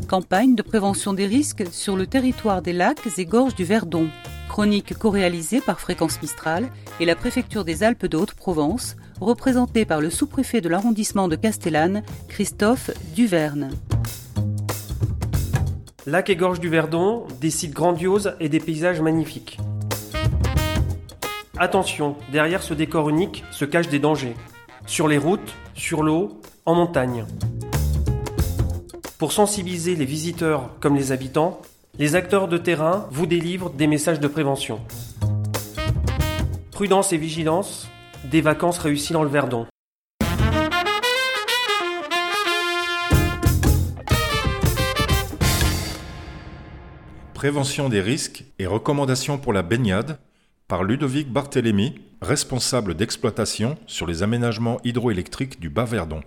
campagne de prévention des risques sur le territoire des lacs et gorges du Verdon. Chronique co-réalisée par Fréquence Mistral et la préfecture des Alpes de Haute-Provence, représentée par le sous-préfet de l'arrondissement de Castellane, Christophe Duverne. Lacs et gorges du Verdon, des sites grandioses et des paysages magnifiques. Attention, derrière ce décor unique se cachent des dangers. Sur les routes, sur l'eau, en montagne. Pour sensibiliser les visiteurs comme les habitants, les acteurs de terrain vous délivrent des messages de prévention. Prudence et vigilance, des vacances réussies dans le Verdon. Prévention des risques et recommandations pour la baignade par Ludovic Barthélémy, responsable d'exploitation sur les aménagements hydroélectriques du Bas-Verdon.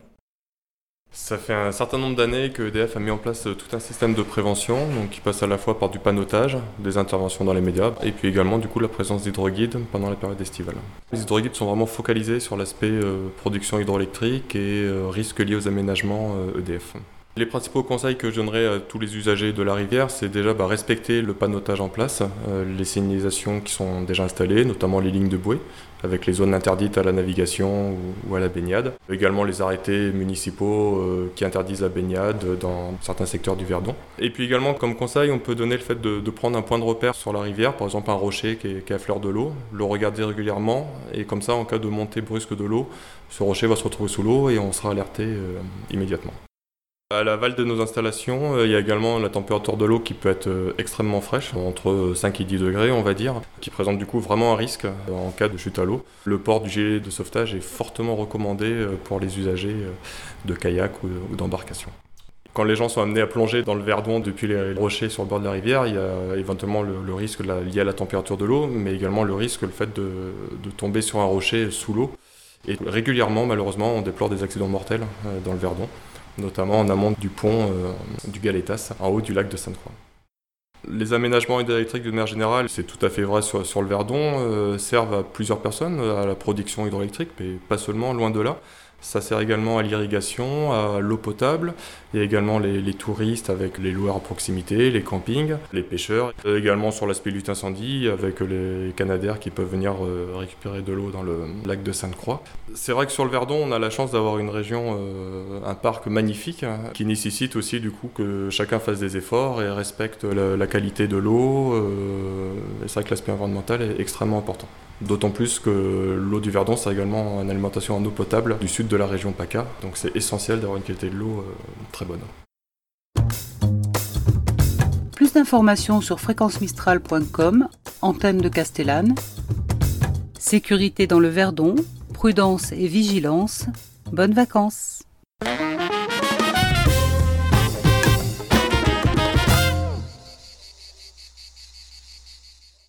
Ça fait un certain nombre d'années que EDF a mis en place tout un système de prévention, donc qui passe à la fois par du panneautage, des interventions dans les médias, et puis également du coup la présence d'hydroguides pendant la période estivale. Les hydroguides sont vraiment focalisés sur l'aspect production hydroélectrique et risques liés aux aménagements EDF. Les principaux conseils que je donnerais à tous les usagers de la rivière, c'est déjà respecter le panneautage en place, les signalisations qui sont déjà installées, notamment les lignes de bouée, avec les zones interdites à la navigation ou à la baignade. Également les arrêtés municipaux qui interdisent la baignade dans certains secteurs du Verdon. Et puis également comme conseil, on peut donner le fait de prendre un point de repère sur la rivière, par exemple un rocher qui est à fleur de l'eau, le regarder régulièrement, et comme ça en cas de montée brusque de l'eau, ce rocher va se retrouver sous l'eau et on sera alerté immédiatement. À l'aval de nos installations, il y a également la température de l'eau qui peut être extrêmement fraîche, entre 5 et 10 degrés on va dire, qui présente du coup vraiment un risque en cas de chute à l'eau. Le port du gilet de sauvetage est fortement recommandé pour les usagers de kayak ou d'embarcation. Quand les gens sont amenés à plonger dans le Verdon depuis les rochers sur le bord de la rivière, il y a éventuellement le risque lié à la température de l'eau, mais également le risque, le fait de tomber sur un rocher sous l'eau. Et régulièrement, malheureusement, on déplore des accidents mortels dans le Verdon, notamment en amont du pont du Galetas, en haut du lac de Sainte-Croix. Les aménagements hydroélectriques de manière générale, c'est tout à fait vrai sur le Verdon, servent à plusieurs personnes, à la production hydroélectrique, mais pas seulement, loin de là. Ça sert également à l'irrigation, à l'eau potable, et également les touristes avec les loueurs à proximité, les campings, les pêcheurs. Également sur l'aspect lutte incendie avec les canadaires qui peuvent venir récupérer de l'eau dans le lac de Sainte-Croix. C'est vrai que sur le Verdon, on a la chance d'avoir une région, un parc magnifique, qui nécessite aussi du coup que chacun fasse des efforts et respecte la qualité de l'eau. C'est vrai que l'aspect environnemental est extrêmement important. D'autant plus que l'eau du Verdon, c'est également une alimentation en eau potable du sud de la région PACA, donc c'est essentiel d'avoir une qualité de l'eau très bonne. Plus d'informations sur fréquencemistral.com, antenne de Castellane. Sécurité dans le Verdon, prudence et vigilance. Bonnes vacances!